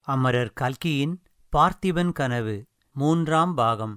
அமரர் கல்கியின் பார்த்திபன் கனவு 3ஆம் பாகம்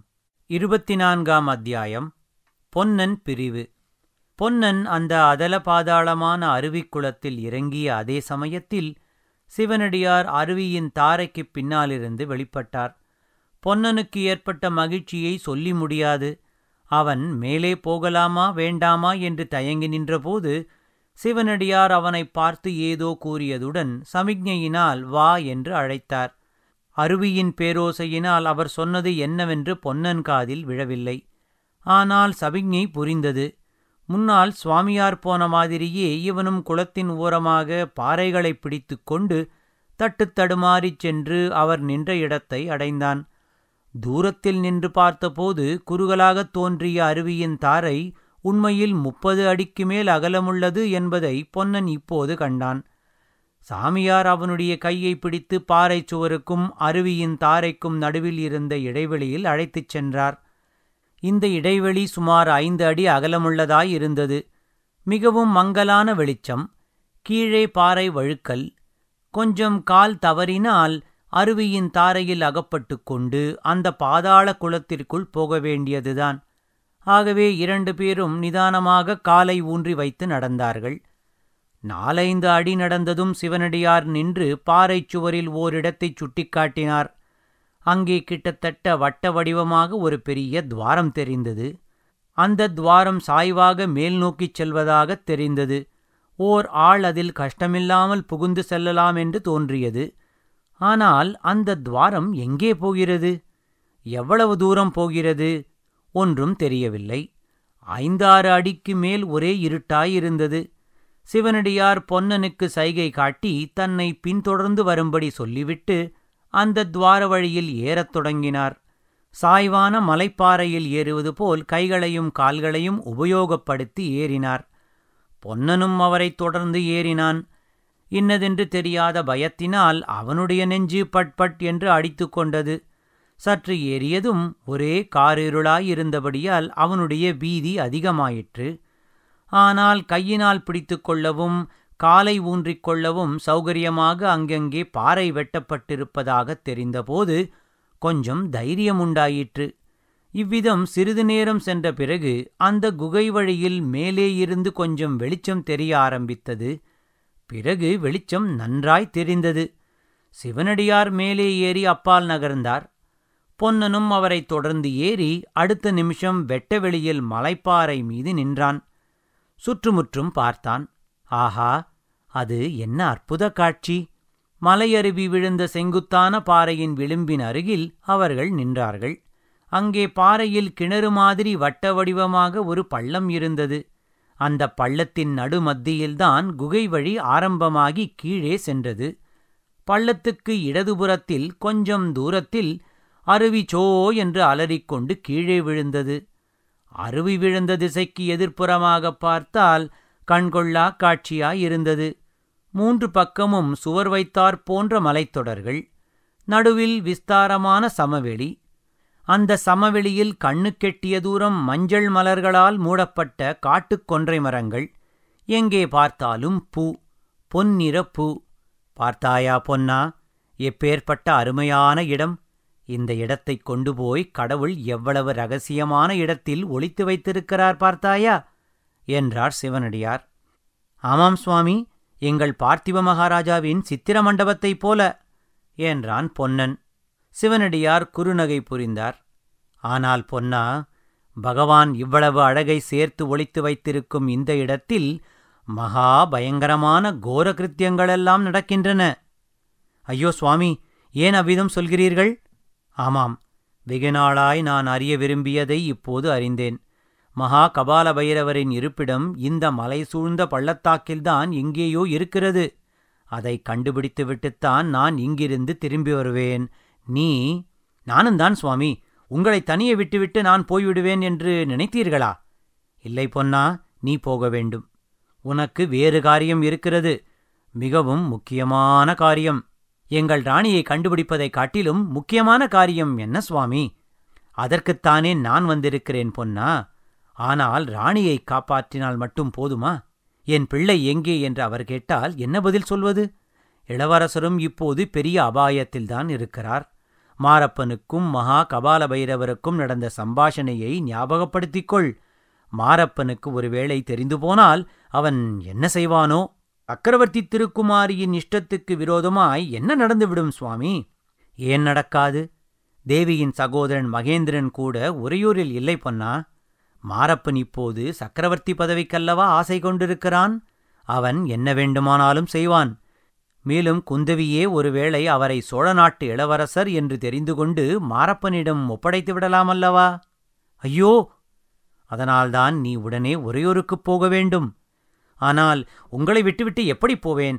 24ஆம் அத்தியாயம். பொன்னன் பிரிவு. பொன்னன் அந்த அதல பாதாளமான அருவிக்குளத்தில் இறங்கிய அதே சமயத்தில் சிவனடியார் அருவியின் தாரைக்குப் பின்னாலிருந்து வெளிப்பட்டார். பொன்னனுக்கு ஏற்பட்ட மகிழ்ச்சியை சொல்லி முடியாது. அவன் மேலே போகலாமா வேண்டாமா என்று தயங்கி நின்றபோது சிவனடியார் அவனைப் பார்த்து ஏதோ கூறியதுடன் சமிக்ஞையினால் வா என்று அழைத்தார். அருவியின் பேரோசையினால் அவர் சொன்னது என்னவென்று பொன்னன் காதில் விழவில்லை. ஆனால் சமிக்ஞை புரிந்தது. முன்னால் சுவாமியார் போன மாதிரியே இவனும் குளத்தின் ஓரமாக பாறைகளைப் பிடித்து கொண்டு தட்டுத் தடுமாறிச் சென்று அவர் நின்ற இடத்தை அடைந்தான். தூரத்தில் நின்று பார்த்தபோது குறுகலாகத் தோன்றிய அருவியின் தாரை உண்மையில் 30 அடிக்கு மேல் அகலமுள்ளது என்பதை பொன்னன் இப்போது கண்டான். சாமியார் அவனுடைய கையை பிடித்து பாறை சுவருக்கும் அருவியின் தாரைக்கும் நடுவில் இருந்த இடைவெளியில் அழைத்துச் சென்றார். இந்த இடைவெளி சுமார் 5 அடி அகலமுள்ளதாயிருந்தது. மிகவும் மங்கலான வெளிச்சம். கீழே பாறை வழுக்கல். கொஞ்சம் கால் தவறினால் அருவியின் தாரையில் அகப்பட்டு கொண்டு அந்த பாதாள குளத்திற்குள் போக வேண்டியதுதான். ஆகவே 2 பேரும் நிதானமாக காலை ஊன்றி வைத்து நடந்தார்கள். 4-5 அடி நடந்ததும் சிவனடியார் நின்று பாறைச் சுவரில் ஓரிடத்தைச் சுட்டிக்காட்டினார். அங்கே கிட்டத்தட்ட வட்ட வடிவமாக ஒரு பெரிய துவாரம் தெரிந்தது. அந்த துவாரம் சாய்வாக மேல் நோக்கிச் செல்வதாகத் தெரிந்தது. ஓர் ஆள் அதில் கஷ்டமில்லாமல் புகுந்து செல்லலாம் என்று தோன்றியது. ஆனால் அந்த துவாரம் எங்கே போகிறது? எவ்வளவு தூரம் போகிறது? ஒன்றும் தெரியவில்லை. 5-6 அடிக்கு மேல் ஒரே இருட்டாயிருந்தது. சிவனடியார் பொன்னனுக்கு சைகை காட்டி தன்னை பின்தொடர்ந்து வரும்படி சொல்லிவிட்டு அந்த துவார வழியில் ஏறத் தொடங்கினார். சாய்வான மலைப்பாறையில் ஏறுவது போல் கைகளையும் கால்களையும் உபயோகப்படுத்தி ஏறினார். பொன்னனும் அவரைத் தொடர்ந்து ஏறினான். இன்னதென்று தெரியாத பயத்தினால் அவனுடைய நெஞ்சு பட்பட் என்று அடித்து கொண்டது. சற்று ஏறியதும் ஒரே காரிருளாயிருந்தபடியால் அவனுடைய பீதி அதிகமாயிற்று. ஆனால் கையினால் பிடித்து கொள்ளவும் காலை ஊன்றிக் கொள்ளவும் சௌகரியமாக அங்கங்கே பாறை வெட்டப்பட்டிருப்பதாகத் தெரிந்தபோது கொஞ்சம் தைரியமுண்டாயிற்று. இவ்விதம் சிறிது நேரம் சென்ற பிறகு அந்த குகை வழியில் மேலே இருந்து கொஞ்சம் வெளிச்சம் தெரிய ஆரம்பித்தது. பிறகு வெளிச்சம் நன்றாய் தெரிந்தது. சிவனடியார் மேலே ஏறி அப்பால் நகர்ந்தார். பொன்னனும் அவரைத் தொடர்ந்து ஏறி அடுத்த நிமிஷம் வெட்டவெளியில் மலைப்பாறை மீது நின்றான். சுற்றுமுற்றும் பார்த்தான். ஆஹா, அது என்ன அற்புத காட்சி! மலையருவி விழுந்த செங்குத்தான பாறையின் விளிம்பின் அருகில் அவர்கள் நின்றார்கள். அங்கே பாறையில் கிணறு மாதிரி வட்ட வடிவமாக ஒரு பள்ளம் இருந்தது. அந்த பள்ளத்தின் நடுமத்தியில்தான் குகை வழி ஆரம்பமாகி கீழே சென்றது. பள்ளத்துக்கு இடதுபுறத்தில் கொஞ்சம் தூரத்தில் அருவி சோ என்று அலறிக்கொண்டு கீழே விழுந்தது. அருவி விழுந்த திசைக்கு எதிர்ப்புறமாகப் பார்த்தால் கண்கொள்ளா காட்சியாயிருந்தது. 3 பக்கமும் சுவர் வைத்தாற் போன்ற மலைத்தொடர்கள். நடுவில் விஸ்தாரமான சமவெளி. அந்த சமவெளியில் கண்ணுக்கெட்டிய தூரம் மஞ்சள் மலர்களால் மூடப்பட்ட காட்டுக் கொன்றை மரங்கள். எங்கே பார்த்தாலும் பூ, பொன்னிற பூ. பார்த்தாயா பொன்னா, எப்பேற்பட்ட அருமையான இடம்! இந்த இடத்தைக் கொண்டு போய் கடவுள் எவ்வளவு ரகசியமான இடத்தில் ஒளித்து வைத்திருக்கிறார் பார்த்தாயா? என்றார் சிவனடியார். ஆமாம் சுவாமி, எங்கள் பார்த்திப மகாராஜாவின் சித்திர மண்டபத்தைப் போல என்றான் பொன்னன். சிவனடியார் குறுநகை புரிந்தார். ஆனால் பொன்னா, பகவான் இவ்வளவு அழகை சேர்த்து ஒளித்து வைத்திருக்கும் இந்த இடத்தில் மகா பயங்கரமான கோர கிருத்தியங்களெல்லாம் நடக்கின்றன. ஐயோ சுவாமி, ஏன் அவ்விதம் சொல்கிறீர்கள்? ஆமாம், வெகுநாளாய் நான் அறிய விரும்பியதை இப்போது அறிந்தேன். மகா கபால பைரவரின் இருப்பிடம் இந்த மலை சூழ்ந்த பள்ளத்தாக்கில்தான் எங்கேயோ இருக்கிறது. அதை கண்டுபிடித்துவிட்டுத்தான் நான் இங்கிருந்து திரும்பி வருவேன். நீ... நானும்தான் சுவாமி. உங்களை தனியே விட்டுவிட்டு நான் போய்விடுவேன் என்று நினைத்தீர்களா? இல்லை பொன்னா, நீ போக வேண்டும். உனக்கு வேறு காரியம் இருக்கிறது. மிகவும் முக்கியமான காரியம். எங்கள் ராணியை கண்டுபிடிப்பதைக் காட்டிலும் முக்கியமான காரியம் என்ன சுவாமி? அதற்குத்தானே நான் வந்திருக்கிறேன் பொன்னா. ஆனால் ராணியை காப்பாற்றினால் மட்டும் போதுமா? என் பிள்ளை எங்கே என்று அவர் கேட்டால் என்ன பதில் சொல்வது? இளவரசரும் இப்போது பெரிய அபாயத்தில்தான் இருக்கிறார். மாரப்பனுக்கும் மகா கபால பைரவருக்கும் நடந்த சம்பாஷணையை ஞாபகப்படுத்திக் கொள். மாரப்பனுக்கு ஒருவேளை தெரிந்து போனால் அவன் என்ன செய்வானோ? சக்கரவர்த்தி திருக்குமாரியின் இஷ்டத்துக்கு விரோதமாய் என்ன நடந்துவிடும் சுவாமி? ஏன் நடக்காது? தேவியின் சகோதரன் மகேந்திரன் கூட உறையூரில் இல்லை பொன்னா. மாரப்பன் இப்போது சக்கரவர்த்தி பதவிக்கல்லவா ஆசை கொண்டிருக்கிறான். அவன் என்ன வேண்டுமானாலும் செய்வான். மேலும் குந்தவியே ஒருவேளை அவரை சோழ நாட்டு இளவரசர் என்று தெரிந்து கொண்டு மாரப்பனிடம் ஒப்படைத்து விடலாமல்லவா? ஐயோ! அதனால்தான் நீ உடனே உறையூருக்குப் போக வேண்டும். ஆனால் உங்களை விட்டுவிட்டு எப்படி போவேன்?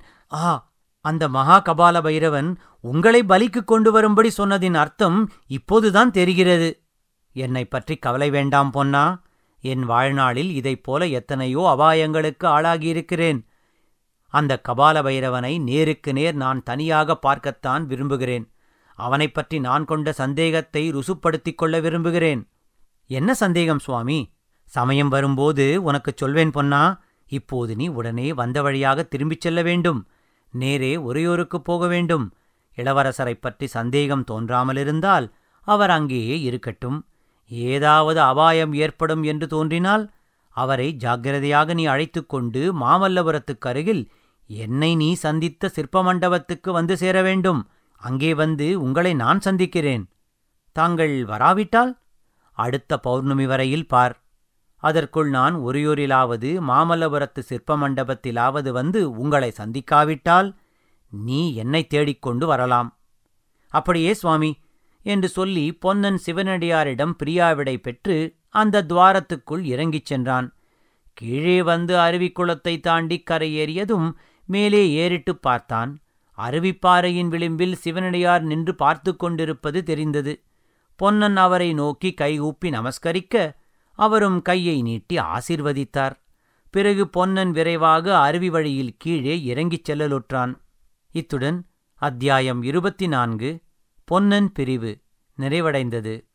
அந்த மகா கபால பைரவன் உங்களை பலிக்குக் கொண்டு வரும்படி சொன்னதின் அர்த்தம் இப்போதுதான் தெரிகிறது. என்னைப் பற்றி கவலை வேண்டாம் பொன்னா. என் வாழ்நாளில் இதைப்போல எத்தனையோ அபாயங்களுக்கு ஆளாகியிருக்கிறேன். அந்த கபால பைரவனை நேருக்கு நேர் நான் தனியாக பார்க்கத்தான் விரும்புகிறேன். அவனைப் பற்றி நான் கொண்ட சந்தேகத்தை ருசுப்படுத்திக் கொள்ள விரும்புகிறேன். என்ன சந்தேகம் சுவாமி? சமயம் வரும்போது உனக்குச் சொல்வேன் பொன்னா. இப்போது நீ உடனே வந்த வழியாக திரும்பிச் செல்ல வேண்டும். நேரே உறையூருக்குப் போக வேண்டும். இளவரசரைப் பற்றி சந்தேகம் தோன்றாமலிருந்தால் அவர் அங்கேயே இருக்கட்டும். ஏதாவது அபாயம் ஏற்படும் என்று தோன்றினால் அவரை ஜாக்கிரதையாக நீ அழைத்துக் கொண்டு மாமல்லபுரத்துக்கு அருகில் என்னை நீ சந்தித்த சிற்ப மண்டபத்துக்கு வந்து சேர வேண்டும். அங்கே வந்து உங்களை நான் சந்திக்கிறேன். தாங்கள் வராவிட்டால் அடுத்த பௌர்ணமி வரையில் பார். அதற்குள் நான் உறையூரிலாவது மாமல்லபுரத்து சிற்ப மண்டபத்திலாவது வந்து உங்களை சந்திக்காவிட்டால் நீ என்னை தேடிக்கொண்டு வரலாம். அப்படியே சுவாமி என்று சொல்லி பொன்னன் சிவனடியாரிடம் பிரியாவிடை பெற்று அந்த துவாரத்துக்குள் இறங்கிச் சென்றான். கீழே வந்து அருவிக்குளத்தை தாண்டி கரையேறியதும் மேலே ஏறிட்டுப் பார்த்தான். அருவிப்பாறையின் விளிம்பில் சிவனடியார் நின்று பார்த்து கொண்டிருப்பது தெரிந்தது. பொன்னன் அவரை நோக்கி கைகூப்பி நமஸ்கரிக்க அவரும் கையை நீட்டி ஆசீர்வதித்தார். பிறகு பொன்னன் விரைவாக அருவி வழியில் கீழே இறங்கிச் செல்லலுற்றான். இத்துடன் அத்தியாயம் 24 பொன்னன் பிரிவு நிறைவடைந்தது.